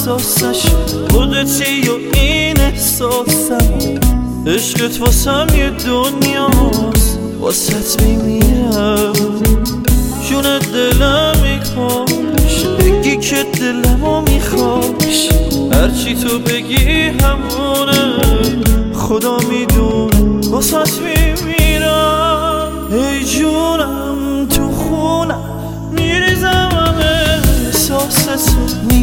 حساسش خودتی و این احساسم عشقت واسم یه دنیاست واسط میمیرم جون دلم میکاش بگی که دلمو میخواش هرچی تو بگی همونه خدا میدونه واسط میمیرم ای جونم تو خونم میریزم همه احساستو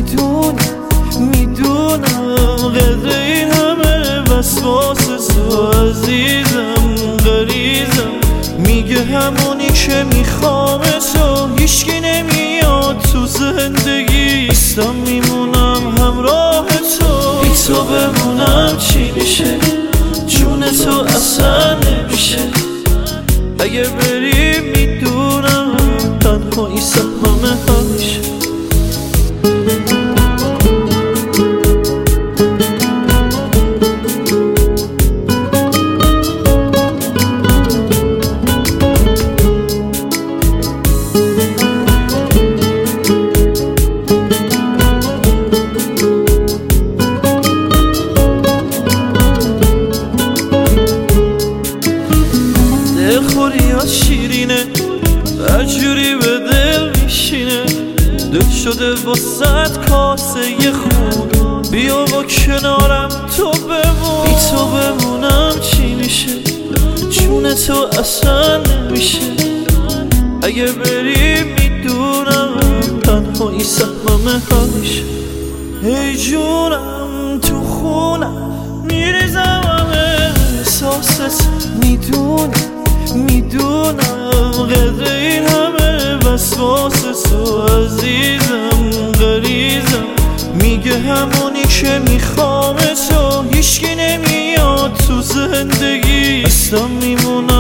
میدونم قدر این همه وسواسستو عزیزم غریزم میگه همونی که میخوام تو هیچکی نمیاد تو زندگی استم میمونم همراه تو بی تو بمونم چی میشه جون تو اصلا نمیشه اگه بری میدونم تنهایی سهمه همیشه دلخوریات شیرینه هرجوری به دل میشینه دل شده واسد کاسه یه خون بیا با کنارم تو بمون بی تو بمونم چی میشه جون تو اصلا نمیشه اگه بری میدونم تنهایی سهمه همیشه ای جونم تو خونم میریزم همه احساست میدونم قدر این همه وسواسستو عزیزم غریزم میگه همونی که میخوام تو هیچکی نمیاد تو زندگی اصلا میمونم